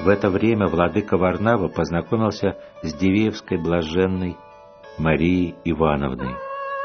В это время владыка Варнава познакомился с Дивеевской блаженной Марией Ивановной.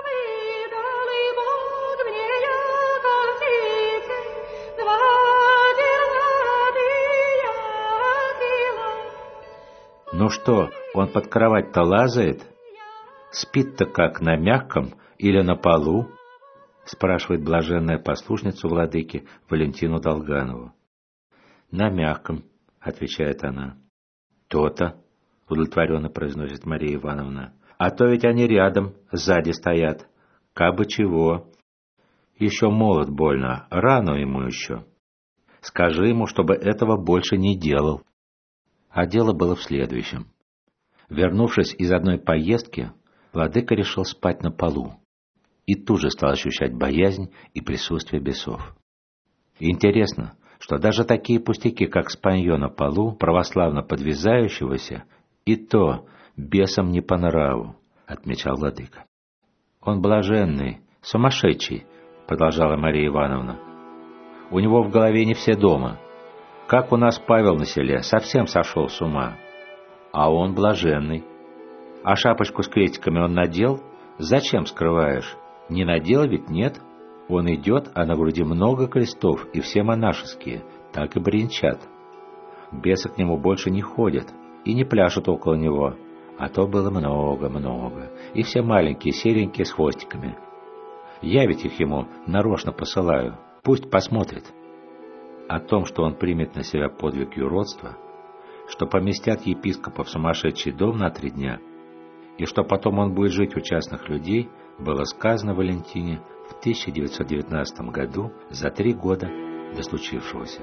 «Ну что, он под кровать-то лазает? Спит-то как, на мягком или на полу?» — спрашивает блаженная послушница владыки Валентину Долганову. «На мягком», — отвечает она. «То-то», — удовлетворенно произносит Мария Ивановна. «А то ведь они рядом, сзади стоят. Кабы чего. Еще молод больно, рано ему еще. Скажи ему, чтобы этого больше не делал». А дело было в следующем. Вернувшись из одной поездки, владыка решил спать на полу и тут же стал ощущать боязнь и присутствие бесов. Интересно, что даже такие пустяки, как спанье на полу, православно подвязающегося, и то бесам не по нраву, отмечал владыка. «Он блаженный, сумасшедший», — продолжала Мария Ивановна. «У него в голове не все дома. Как у нас Павел на селе, совсем сошел с ума. А он блаженный. А шапочку с крестиками он надел? Зачем скрываешь? Не надел ведь, нет? Он идет, а на груди много крестов, и все монашеские, так и бренчат. Бесы к нему больше не ходят и не пляшут около него, а то было много-много, и все маленькие, серенькие с хвостиками. Я ведь их ему нарочно посылаю, пусть посмотрит». О том, что он примет на себя подвиг юродства, что поместят епископа в сумасшедший дом на 3 дня, и что потом он будет жить у частных людей, было сказано Валентине в 1919 году, за 3 года до случившегося.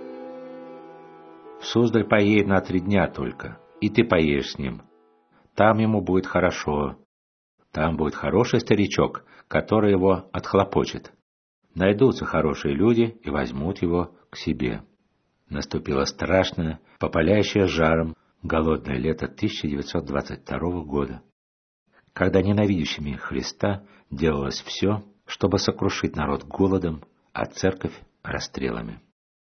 «В Суздаль поедет на 3 дня только, и ты поедешь с ним. Там ему будет хорошо. Там будет хороший старичок, который его отхлопочет. Найдутся хорошие люди и возьмут его к себе». Наступило страшное, попаляющее жаром, голодное лето 1922 года, когда ненавидящими Христа делалось все, чтобы сокрушить народ голодом, а церковь расстрелами.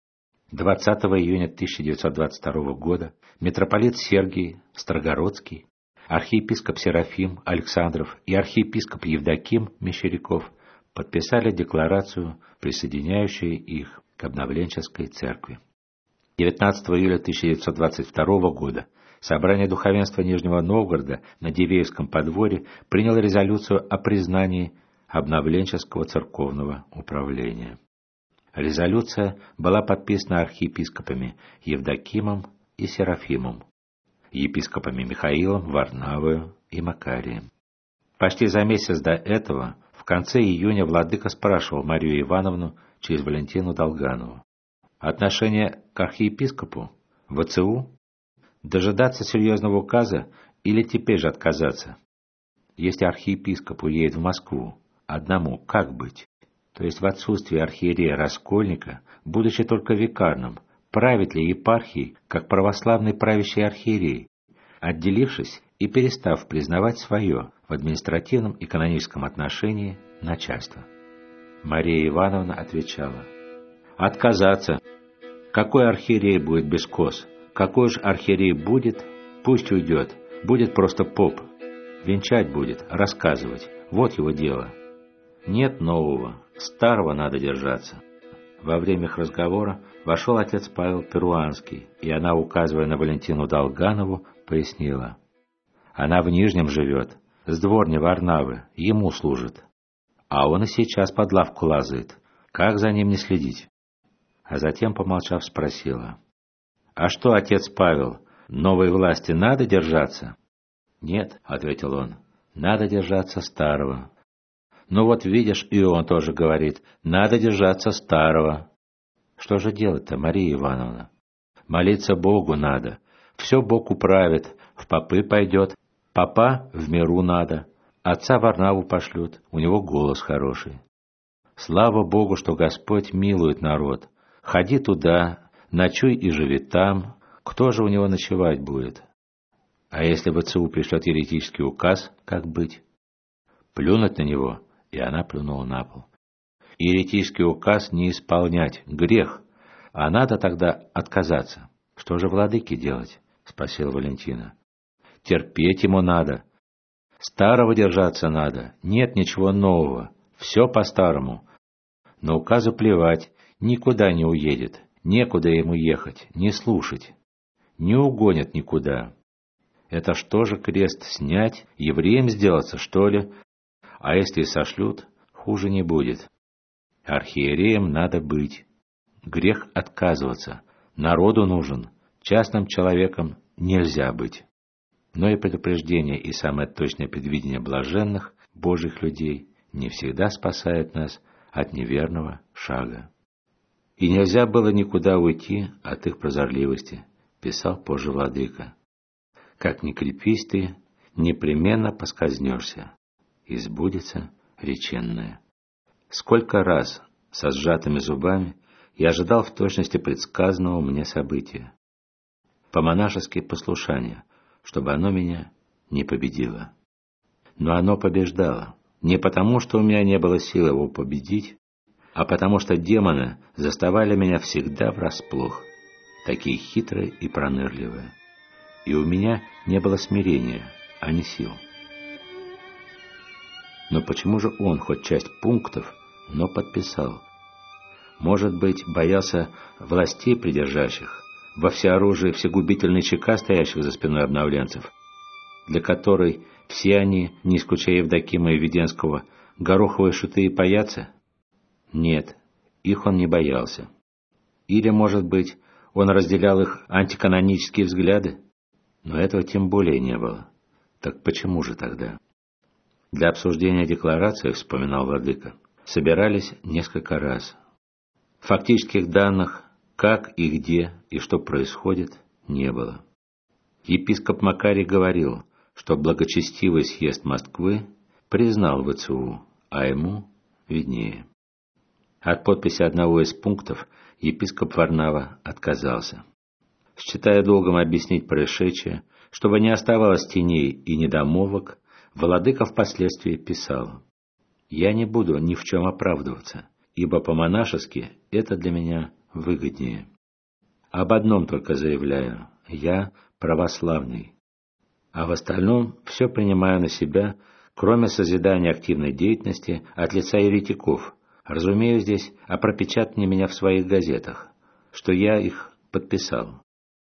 20 июня 1922 года митрополит Сергий Строгородский, архиепископ Серафим Александров и архиепископ Евдоким Мещеряков подписали декларацию, присоединяющую их к обновленческой церкви. 19 июля 1922 года собрание духовенства Нижнего Новгорода на Дивеевском подворье приняло резолюцию о признании обновленческого церковного управления. Резолюция была подписана архиепископами Евдокимом и Серафимом, епископами Михаилом, Варнавою и Макарием. Почти за месяц до этого, в конце июня, владыка спрашивал Марию Ивановну через Валентину Долганову: отношение к архиепископу, ВЦУ, дожидаться серьезного указа или теперь же отказаться? Если архиепископ уедет в Москву, одному как быть? То есть в отсутствие архиерея Раскольника, будучи только викарным, правит ли епархией, как православный правящий архиерей, отделившись и перестав признавать свое в административном и каноническом отношении начальство? Мария Ивановна отвечала: отказаться. Какой архиерей будет без кос? Какой же архиерей будет, пусть уйдет, будет просто поп. Венчать будет, рассказывать, вот его дело. Нет нового, старого надо держаться. Во время их разговора вошел отец Павел Перуанский, и она, указывая на Валентину Долганову, пояснила: она в Нижнем живет, с дворни Варнавы, ему служит. А он и сейчас под лавку лазает, как за ним не следить? А затем, помолчав, спросила: а что, отец Павел, новой власти надо держаться? Нет, ответил он, надо держаться старого. Ну вот видишь, и он тоже говорит, надо держаться старого. Что же делать-то, Мария Ивановна? Молиться Богу надо, все Бог управит, в попы пойдет, попа в миру надо, отца Варнаву пошлют, у него голос хороший. Слава Богу, что Господь милует народ. Ходи туда, ночуй и живи там, кто же у него ночевать будет? А если ВЦУ пришлет еретический указ, как быть? Плюнуть на него, и она плюнула на пол. Еретический указ не исполнять, грех, а надо тогда отказаться, Что же владыке делать? Спросила Валентина. Терпеть ему надо. Старого держаться надо. Нет ничего нового. Все по-старому. На указы плевать. Никуда не уедет. Некуда ему ехать. Не слушать. Не угонят никуда. Это что же крест снять? Евреем сделаться, что ли? А если и сошлют, хуже не будет. Архиереем надо быть. Грех отказываться. Народу нужен. Частным человеком нельзя быть. Но и предупреждение, и самое точное предвидение блаженных, Божьих людей, не всегда спасает нас от неверного шага. И нельзя было никуда уйти от их прозорливости, писал позже владыка. Как ни крепись ты, непременно поскользнешься, и сбудется реченное. Сколько раз со сжатыми зубами я ожидал в точности предсказанного мне события. По-монашески послушание, чтобы оно меня не победило. Но оно побеждало, не потому, что у меня не было сил его победить, а потому что демоны заставали меня всегда врасплох, такие хитрые и пронырливые. И у меня не было смирения, а не сил. Но почему же он хоть часть пунктов, но подписал? Может быть, боялся властей придержащих, во всеоружии всегубительной ЧК, стоящих за спиной обновленцев, для которой все они, не исключая Евдокима и Веденского, гороховые шуты и паяцы? Нет, их он не боялся. Или, может быть, он разделял их антиканонические взгляды? Но этого тем более не было. Так почему же тогда? Для обсуждения декларации, вспоминал владыка, собирались несколько раз. Фактических данных, как и где и что происходит, не было. Епископ Макарий говорил, что благочестивый съезд Москвы признал ВЦУ, а ему виднее. От подписи одного из пунктов епископ Варнава отказался. Считая долгом объяснить происшедшее, чтобы не оставалось теней и недомолвок, владыка впоследствии писал: «Я не буду ни в чем оправдываться, ибо по-монашески это для меня выгоднее. Об одном только заявляю: я православный, а в остальном все принимаю на себя, кроме созидания активной деятельности от лица еретиков. Разумею здесь о пропечатании меня в своих газетах, что я их подписал.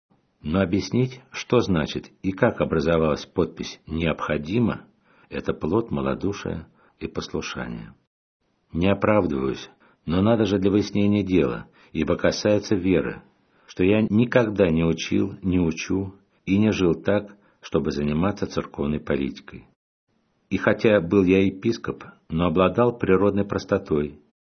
Но объяснить, что значит и как образовалась подпись «необходимо», это плод малодушия и послушания. Не оправдываюсь, но надо же для выяснения дела, ибо касается веры, что я никогда не учил, не учу и не жил так, чтобы заниматься церковной политикой. И хотя был я епископ, но обладал природной простотой.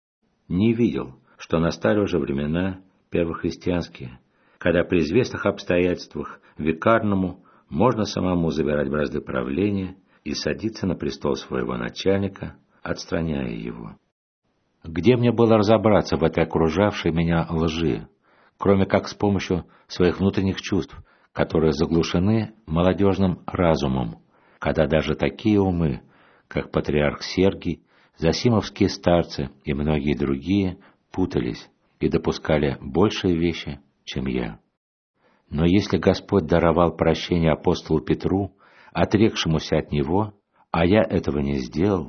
Не видел, что настали уже времена первохристианские, когда при известных обстоятельствах викарному можно самому забирать бразды правления и садиться на престол своего начальника, отстраняя его. Где мне было разобраться в этой окружавшей меня лжи, кроме как с помощью своих внутренних чувств, которые заглушены молодежным разумом, когда даже такие умы, как патриарх Сергий, засимовские старцы и многие другие, путались и допускали большие вещи, чем я. Но если Господь даровал прощение апостолу Петру, отрекшемуся от него, а я этого не сделал,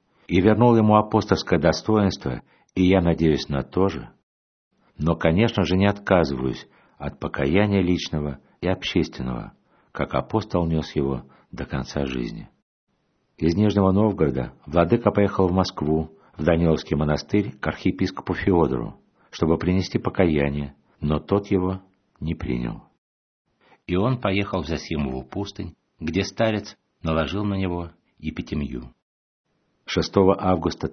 и вернул ему апостольское достоинство, и я надеюсь на то же, но, конечно же, не отказываюсь от покаяния личного и общественного, как апостол нес его до конца жизни. Из Нижнего Новгорода владыка поехал в Москву, в Даниловский монастырь, к архиепископу Феодору, чтобы принести покаяние, но тот его не принял. И он поехал в Зосимову пустынь, где старец наложил на него епитемью. 6 августа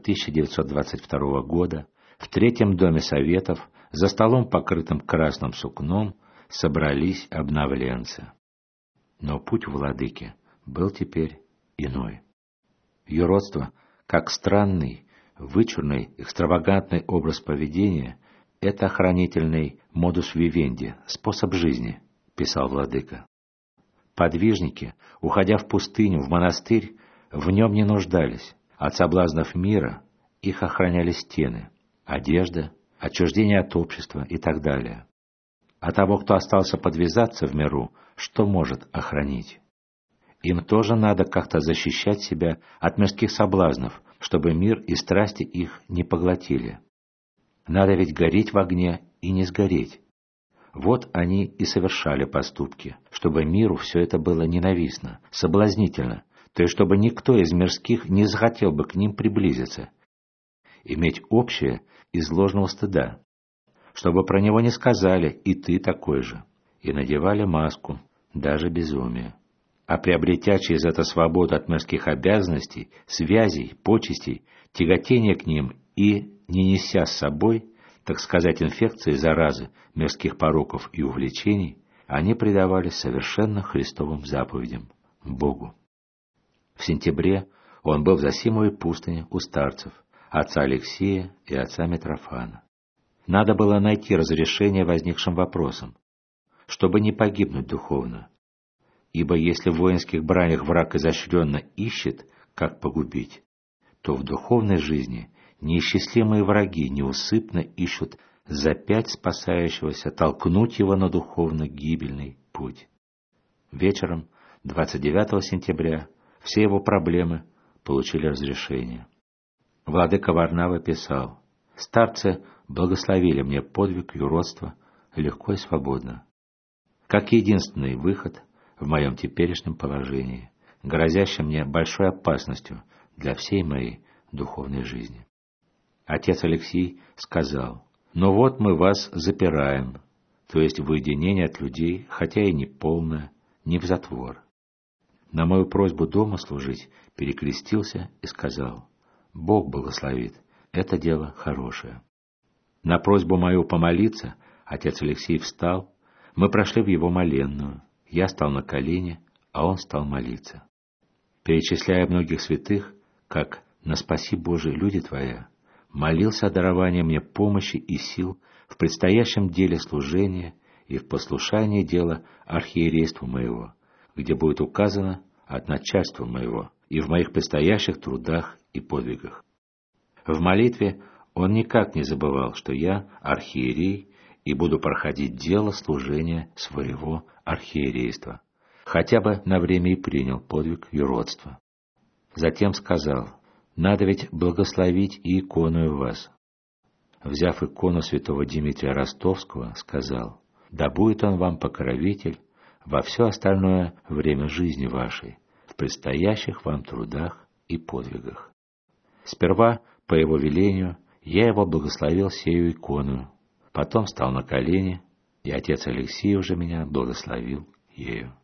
1922 года в Третьем доме Советов за столом, покрытым красным сукном, собрались обновленцы. Но путь владыки был теперь иной. Юродство, как странный, вычурный, экстравагантный образ поведения, это охранительный модус вивенди, способ жизни, писал владыка. Подвижники, уходя в пустыню, в монастырь, в нем не нуждались. От соблазнов мира их охраняли стены, одежда, отчуждение от общества и так далее. А того, кто остался подвязаться в миру, что может охранить? Им тоже надо как-то защищать себя от мирских соблазнов, чтобы мир и страсти их не поглотили. Надо ведь гореть в огне и не сгореть. Вот они и совершали поступки, чтобы миру все это было ненавистно, соблазнительно, то есть чтобы никто из мирских не захотел бы к ним приблизиться, иметь общее из ложного стыда, чтобы про него не сказали «и ты такой же», и надевали маску, даже безумие. А приобретя через это свободу от мирских обязанностей, связей, почестей, тяготения к ним и не неся с собой, так сказать, инфекции, заразы, мирских пороков и увлечений, они предавались совершенно Христовым заповедям, Богу. В сентябре он был в Зосимовой пустыне у старцев, отца Алексея и отца Митрофана. Надо было найти разрешение возникшим вопросам, чтобы не погибнуть духовно. Ибо если в воинских бранях враг изощренно ищет, как погубить, то в духовной жизни неисчислимые враги неусыпно ищут запять спасающегося, толкнуть его на духовно-гибельный путь. Вечером 29 сентября все его проблемы получили разрешение. Владыка Варнава писал: «Старцы благословили мне подвиг юродства легко и свободно, как единственный выход в моем теперешнем положении, грозящем мне большой опасностью для всей моей духовной жизни». Отец Алексей сказал: «Ну вот мы вас запираем, то есть в уединение от людей, хотя и не полное, не в затвор». На мою просьбу дома служить перекрестился и сказал: «Бог благословит, это дело хорошее». На просьбу мою помолиться отец Алексей встал, мы прошли в его моленную, я стал на колени, а он стал молиться. Перечисляя многих святых, как «на спаси Божие люди Твоя», молился о даровании мне помощи и сил в предстоящем деле служения и в послушании дела архиерейству моего, где будет указано от начальства моего и в моих предстоящих трудах и подвигах. В молитве он никак не забывал, что я архиерей и буду проходить дело служения своего архиерейства, хотя бы на время и принял подвиг юродства. Затем сказал: «Надо ведь благословить и икону вас». Взяв икону святого Дмитрия Ростовского, сказал: «Да будет он вам покровитель во все остальное время жизни вашей, в предстоящих вам трудах и подвигах». Сперва, по его велению, я его благословил сею икону, потом стал на колени, и отец Алексей уже меня благословил ею.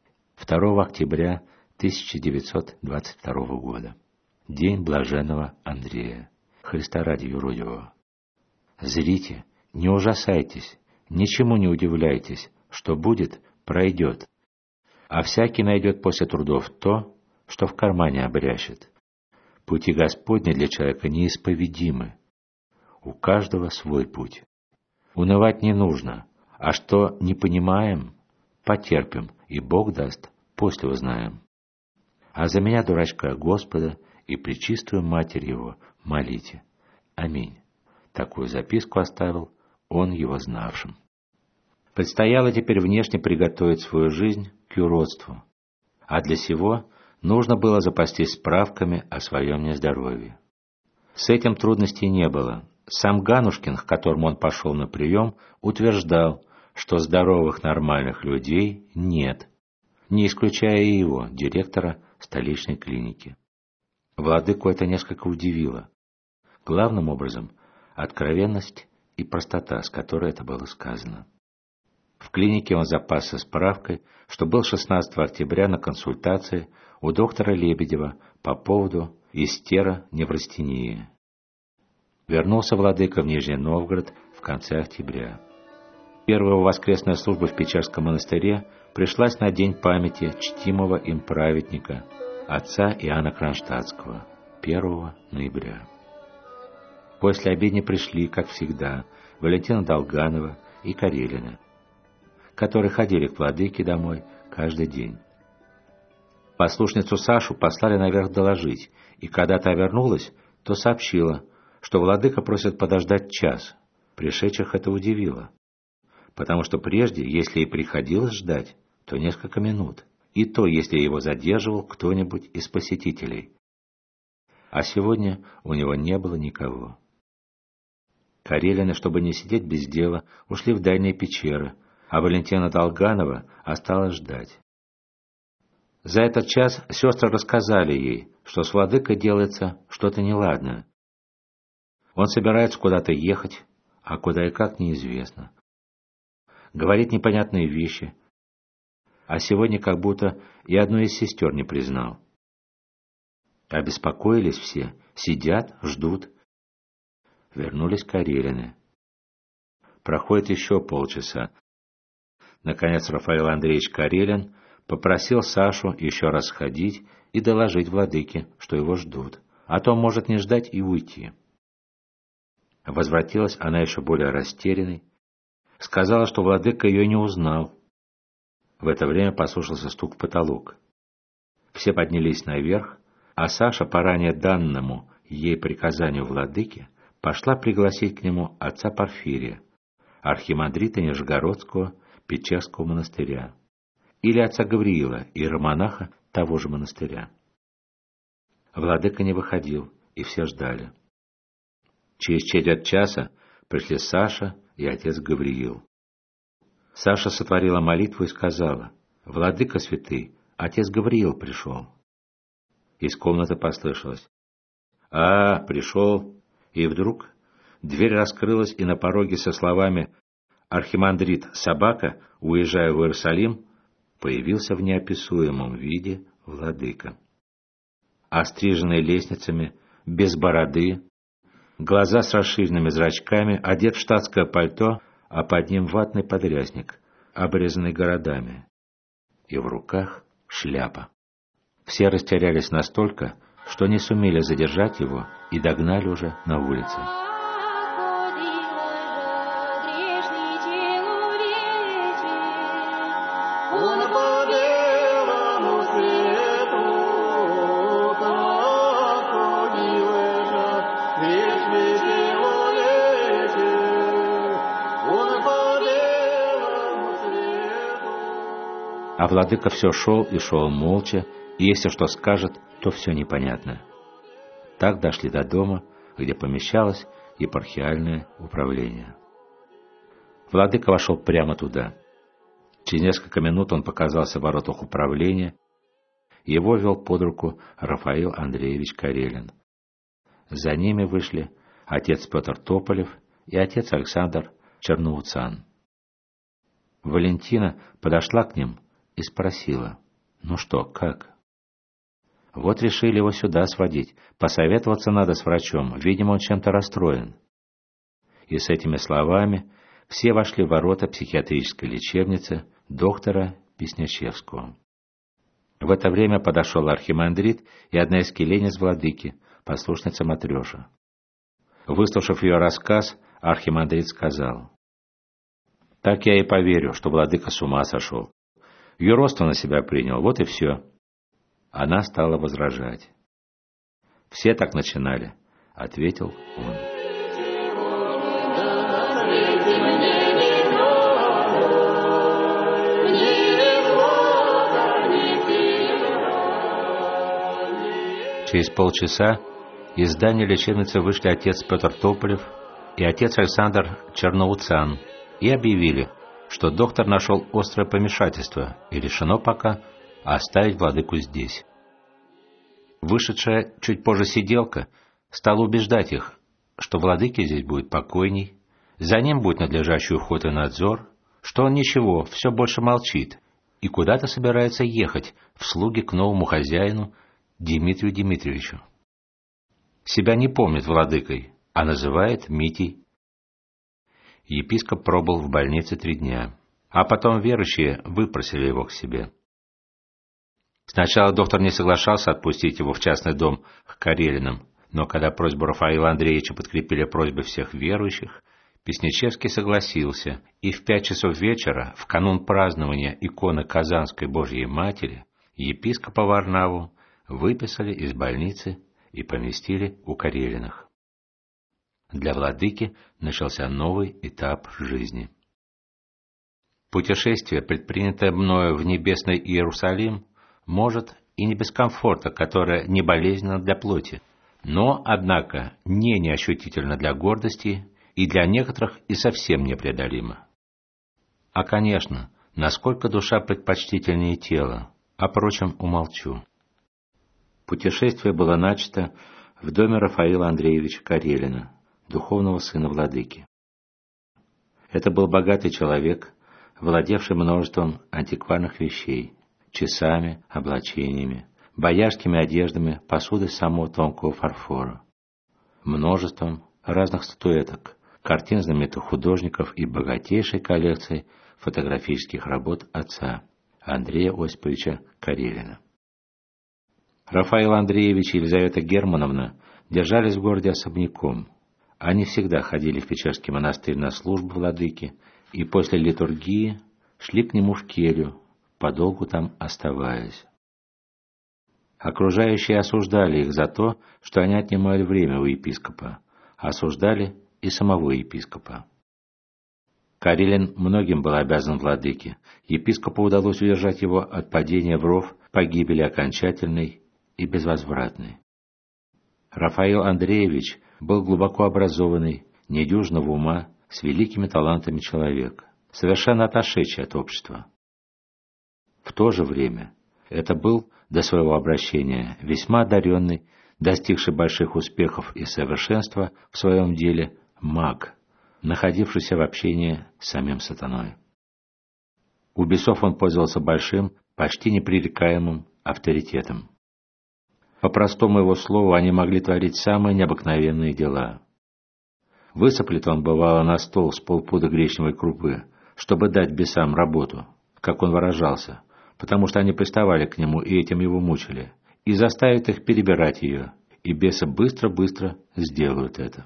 2 октября 1922 года. День блаженного Андрея, Христа ради юродивого. Зрите, не ужасайтесь, ничему не удивляйтесь, что будет, пройдет, а всякий найдет после трудов то, что в кармане обрящет. Пути Господни для человека неисповедимы, у каждого свой путь. Унывать не нужно, а что не понимаем, потерпим, и Бог даст, после узнаем. А за меня, дурачка, Господа и пречистую Матерь Его молите. Аминь. Такую записку оставил он его знавшим. Предстояло теперь внешне приготовить свою жизнь к юродству, а для сего нужно было запастись справками о своем нездоровье. С этим трудностей не было. Сам Ганушкин, к которому он пошел на прием, утверждал, что здоровых нормальных людей нет, не исключая и его, директора столичной клиники. Владыку это несколько удивило. Главным образом, откровенность и простота, с которой это было сказано. В клинике он запасся справкой, что был 16 октября на консультации у доктора Лебедева по поводу истероневрастении. Вернулся владыка в Нижний Новгород в конце октября. Первая воскресная служба в Печерском монастыре пришлась на день памяти чтимого им праведника, отца Иоанна Кронштадтского, 1 ноября. После обедни пришли, как всегда, Валентина Долганова и Карелина, которые ходили к владыке домой каждый день. Послушницу Сашу послали наверх доложить, и когда та вернулась, то сообщила, что владыка просит подождать час. Пришедших это удивило. потому что прежде, если и приходилось ждать, то несколько минут, и то, если его задерживал кто-нибудь из посетителей. А сегодня у него не было никого. Карелины, чтобы не сидеть без дела, ушли в дальние пещеры, а Валентина Долганова осталась ждать. За этот час сестры рассказали ей, что с владыкой делается что-то неладное. Он собирается куда-то ехать, а куда и как неизвестно. Говорит непонятные вещи, а сегодня как будто и одну из сестер не признал. Обеспокоились все, сидят, ждут. Вернулись Карелины. Проходит еще полчаса. Наконец Рафаил Андреевич Карелин попросил Сашу еще раз сходить и доложить владыке, что его ждут, а то может не ждать и уйти. Возвратилась она еще более растерянной, сказала, что владыка ее не узнал. В это время послышался стук в потолок. Все поднялись наверх, а Саша, по ранее данному ей приказанию владыки, пошла пригласить к нему отца Порфирия, архимандрита Нижегородского Печерского монастыря, или отца Гавриила, иеромонаха того же монастыря. Владыка не выходил, и все ждали. Через четверть часа пришли Саша и отец Гавриил. Саша сотворила молитву и сказала: «Владыка святый, отец Гавриил пришел». Из комнаты послышалось: «А, пришел». И вдруг дверь раскрылась, и на пороге со словами «Архимандрит Собака, уезжая в Иерусалим», появился в неописуемом виде владыка. Остриженный лестницами, без бороды, глаза с расширенными зрачками, одет в штатское пальто, а под ним ватный подрясник, обрезанный городами, и в руках шляпа. Все растерялись настолько, что не сумели задержать его и догнали уже на улице. А владыка все шел и шел молча, и если что скажет, то все непонятно. Так дошли до дома, где помещалось епархиальное управление. Владыка вошел прямо туда. Через несколько минут он показался в воротах управления. Его вел под руку Рафаил Андреевич Карелин. За ними вышли отец Петр Тополев и отец Александр Черноуцан. Валентина подошла к ним и спросила: «Ну что, как?» «Вот решили его сюда сводить. Посоветоваться надо с врачом. Видимо, он чем-то расстроен». И с этими словами все вошли в ворота психиатрической лечебницы доктора Песнячевского. В это время подошел архимандрит и одна из келейниц владыки, послушница Матреша. Выслушав ее рассказ, архимандрит сказал: «Так я и поверю, что владыка с ума сошел. Юродство на себя принял, вот и все». Она стала возражать. «Все так начинали», — ответил он. Через полчаса из здания лечебницы вышли отец Петр Тополев и отец Александр Черноуцан и объявили, что доктор нашел острое помешательство и решено пока оставить владыку здесь. Вышедшая чуть позже сиделка стала убеждать их, что владыке здесь будет покойней, за ним будет надлежащий уход и надзор, что он ничего, все больше молчит и куда-то собирается ехать в слуги к новому хозяину Дмитрию Дмитриевичу. Себя не помнит владыкой, а называет Митей. Епископ пробыл в больнице 3 дня, а потом верующие выпросили его к себе. Сначала доктор не соглашался отпустить его в частный дом к Карелиным, но когда просьбу Рафаила Андреевича подкрепили просьбы всех верующих, Песнячевский согласился, и в 5 часов вечера, в канун празднования иконы Казанской Божьей Матери, епископа Варнаву выписали из больницы и поместили у Карелиных. Для владыки начался новый этап жизни. Путешествие, предпринятое мною в небесный Иерусалим, может и не без комфорта, которое не болезненно для плоти, но, однако, не неощутительно для гордости и для некоторых и совсем непреодолимо. А, конечно, насколько душа предпочтительнее тела, о прочем умолчу. Путешествие было начато в доме Рафаила Андреевича Карелина, духовного сына владыки. Это был богатый человек, владевший множеством антикварных вещей, часами, облачениями, боярскими одеждами, посудой самого тонкого фарфора, множеством разных статуэток, картин знаменитых художников и богатейшей коллекцией фотографических работ отца, Андрея Осиповича Карелина. Рафаил Андреевич и Елизавета Германовна держались в городе особняком. Они всегда ходили в Печерский монастырь на службу владыки и после литургии шли к нему в келью, подолгу там оставаясь. Окружающие осуждали их за то, что они отнимали время у епископа, осуждали и самого епископа. Карелин многим был обязан владыке. Епископу удалось удержать его от падения в ров, погибели окончательной и безвозвратной. Рафаил Андреевич был глубоко образованный, недюжного ума, с великими талантами человек, совершенно отошедший от общества. В то же время это был, до своего обращения, весьма одаренный, достигший больших успехов и совершенства в своем деле, маг, находившийся в общении с самим сатаной. У бесов он пользовался большим, почти непререкаемым авторитетом. По простому его слову, они могли творить самые необыкновенные дела. Высыплет он, бывало, на стол с полпуда гречневой крупы, чтобы дать бесам работу, как он выражался, потому что они приставали к нему и этим его мучили, и заставит их перебирать ее, и бесы быстро-быстро сделают это.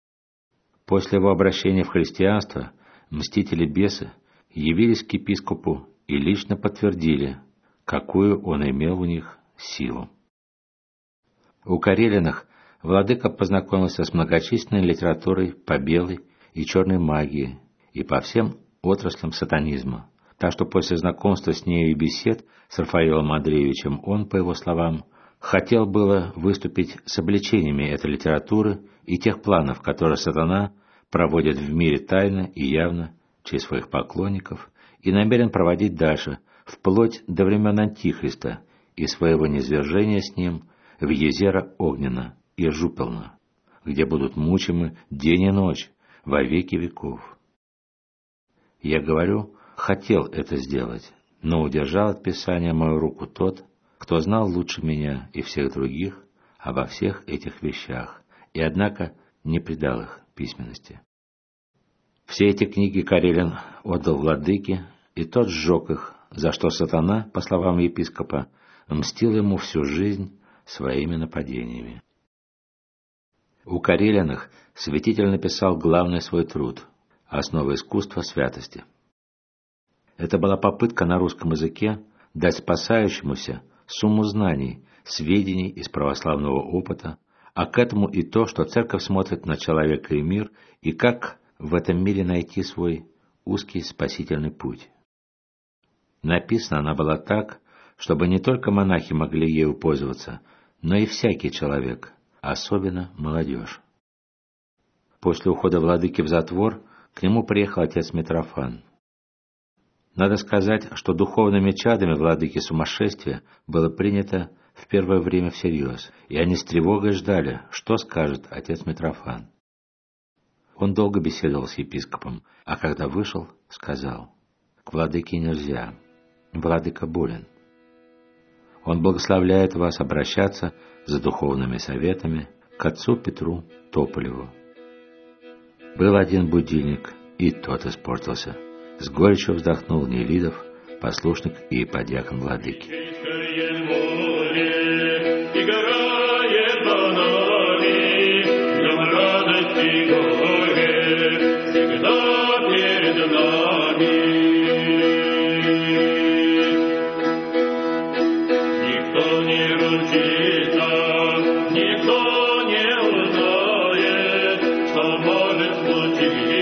После его обращения в христианство мстители-бесы явились к епископу и лично подтвердили, какую он имел у них силу. У Карелиных владыка познакомился с многочисленной литературой по белой и черной магии и по всем отраслям сатанизма, так что после знакомства с нею и бесед с Рафаилом Андреевичем он, по его словам, хотел было выступить с обличениями этой литературы и тех планов, которые сатана проводит в мире тайно и явно через своих поклонников и намерен проводить дальше, вплоть до времен Антихриста и своего низвержения с ним в езеро Огненно и Жупелно, где будут мучимы день и ночь во веки веков. Я говорю, хотел это сделать, но удержал от писания мою руку тот, кто знал лучше меня и всех других обо всех этих вещах, и, однако, не придал их письменности. Все эти книги Карелин отдал владыке, и тот сжег их, за что сатана, по словам епископа, мстил ему всю жизнь своими нападениями. У Карелиных святитель написал главный свой труд «Основа искусства святости». Это была попытка на русском языке дать спасающемуся сумму знаний, сведений из православного опыта, а к этому и то, что Церковь смотрит на человека и мир, и как в этом мире найти свой узкий спасительный путь. Написана она была так, чтобы не только монахи могли ею пользоваться, но и всякий человек, особенно молодежь. После ухода владыки в затвор к нему приехал отец Митрофан. Надо сказать, что духовными чадами владыки сумасшествия было принято в первое время всерьез, и они с тревогой ждали, что скажет отец Митрофан. Он долго беседовал с епископом, а когда вышел, сказал: «К владыке нельзя, владыка болен. Он благословляет вас обращаться за духовными советами к отцу Петру Тополеву». Был один будильник, и тот испортился. С горечью вздохнул Нелидов, послушник и подьякон владыки. Никто не узнает, что может случиться.